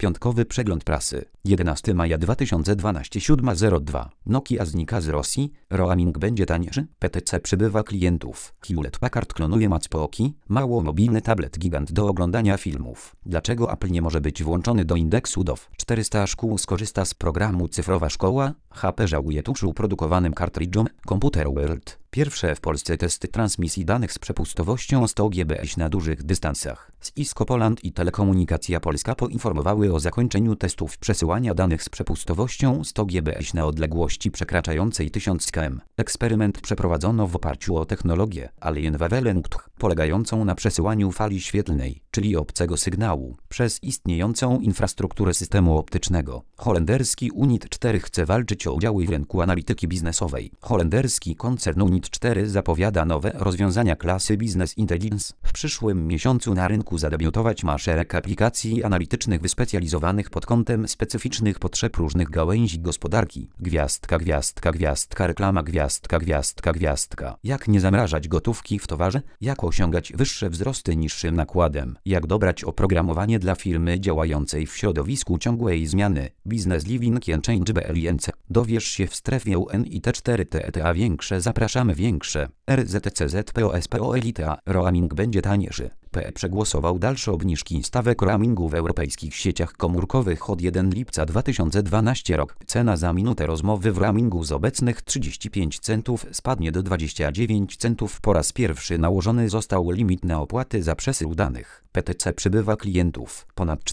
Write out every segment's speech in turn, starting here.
Piątkowy przegląd prasy. 11 maja 2012 7:02. Nokia znika z Rosji. Roaming będzie tańszy. PTC przybywa klientów. Hewlett Packard klonuje Matchpoki. Mało mobilny tablet gigant do oglądania filmów. Dlaczego Apple nie może być włączony do indeksu DOF? 400 szkół skorzysta z programu Cyfrowa Szkoła. HP żałuje tuszu produkowanym kartridżom. Computer World. Pierwsze w Polsce testy transmisji danych z przepustowością 100 gbps na dużych dystansach. Cisco Poland i Telekomunikacja Polska poinformowały o zakończeniu testów przesyłania danych z przepustowością 100 gbps na odległości przekraczającej 1000 km. Eksperyment przeprowadzono w oparciu o technologię Alien Wavelength, polegającą na przesyłaniu fali świetlnej, czyli obcego sygnału, przez istniejącą infrastrukturę systemu optycznego. Holenderski Unit 4 chce walczyć o udziały w rynku analityki biznesowej. Holenderski koncern Unit 4 zapowiada nowe rozwiązania klasy Business Intelligence. W przyszłym miesiącu na rynku zadebiutować ma szereg aplikacji analitycznych wyspecjalizowanych pod kątem specyficznych potrzeb różnych gałęzi gospodarki. Gwiazdka, gwiazdka, gwiazdka, reklama, gwiazdka, gwiazdka, gwiazdka. Jak nie zamrażać gotówki w towarze? Jak osiągać wyższe wzrosty niższym nakładem? Jak dobrać oprogramowanie dla firmy działającej w środowisku ciągłej zmiany? Business Living and Change BLINC. Dowiesz się w strefie UNIT4TETA większe. Zapraszamy większe. RZTCZPOSPOLITA. Roaming będzie tańszy. PE przegłosował dalsze obniżki stawek roamingu w europejskich sieciach komórkowych od 1 lipca 2012 rok. Cena za minutę rozmowy w roamingu z obecnych 35 centów spadnie do 29 centów. Po raz pierwszy nałożony został limit na opłaty za przesył danych. PTC przybywa klientów. Ponad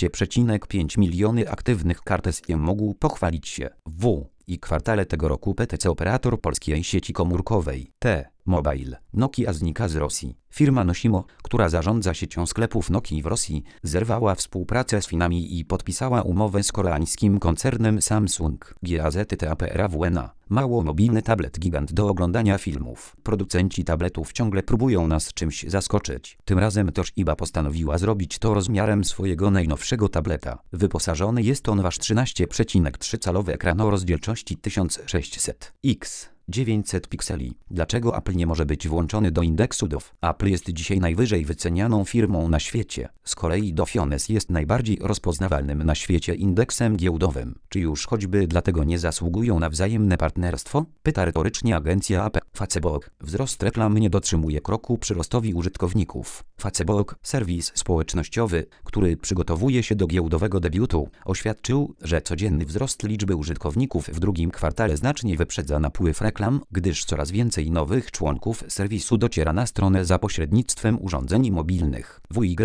14,5 miliony aktywnych kart SIM mógł pochwalić się i kwartale tego roku PTC operator polskiej sieci komórkowej T-Mobile. Nokia znika z Rosji. Firma Nosimo, która zarządza siecią sklepów Nokii w Rosji, zerwała współpracę z Chinami i podpisała umowę z koreańskim koncernem Samsung GAZTAPRAWNA. Mało mobilny tablet gigant do oglądania filmów. Producenci tabletów ciągle próbują nas czymś zaskoczyć. Tym razem Toshiba postanowiła zrobić to rozmiarem swojego najnowszego tableta. Wyposażony jest on w aż 13,3-calowy ekran o rozdzielczości 1600 x 900 pikseli. Dlaczego Apple nie może być włączony do indeksu DOF? Apple jest dzisiaj najwyżej wycenianą firmą na świecie. Z kolei Dow Jones jest najbardziej rozpoznawalnym na świecie indeksem giełdowym. Czy już choćby dlatego nie zasługują na wzajemne partnerstwo? Pyta retorycznie agencja AP. Facebook. Wzrost reklam nie dotrzymuje kroku przyrostowi użytkowników. Facebook, serwis społecznościowy, który przygotowuje się do giełdowego debiutu, oświadczył, że codzienny wzrost liczby użytkowników w drugim kwartale znacznie wyprzedza napływ reklam, gdyż coraz więcej nowych członków serwisu dociera na stronę za pośrednictwem urządzeń mobilnych.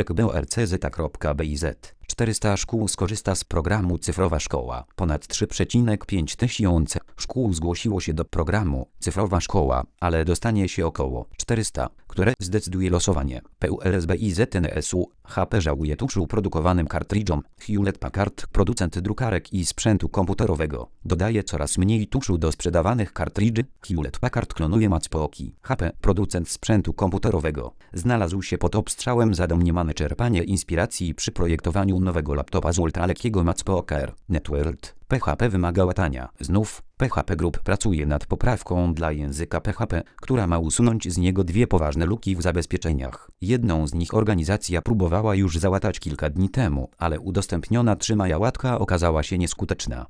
WYBORCZ.biz 400 szkół skorzysta z programu Cyfrowa Szkoła. Ponad 3,5 tysiące szkół zgłosiło się do programu Cyfrowa Szkoła, ale dostanie się około 400, które zdecyduje losowanie. PULSBIZNSU. HP żałuje tuszu produkowanym kartridżom. Hewlett Packard, producent drukarek i sprzętu komputerowego, dodaje coraz mniej tuszu do sprzedawanych kartridży. Hewlett Packard klonuje Matchpoki. HP, producent sprzętu komputerowego, znalazł się pod obstrzałem za domniemane czerpanie inspiracji przy projektowaniu nowego laptopa z ultralekkiego Matchpoker Networld. PHP wymaga łatania. Znów PHP Group pracuje nad poprawką dla języka PHP, która ma usunąć z niego dwie poważne luki w zabezpieczeniach. Jedną z nich organizacja próbowała już załatać kilka dni temu, ale udostępniona 3 maja łatka okazała się nieskuteczna.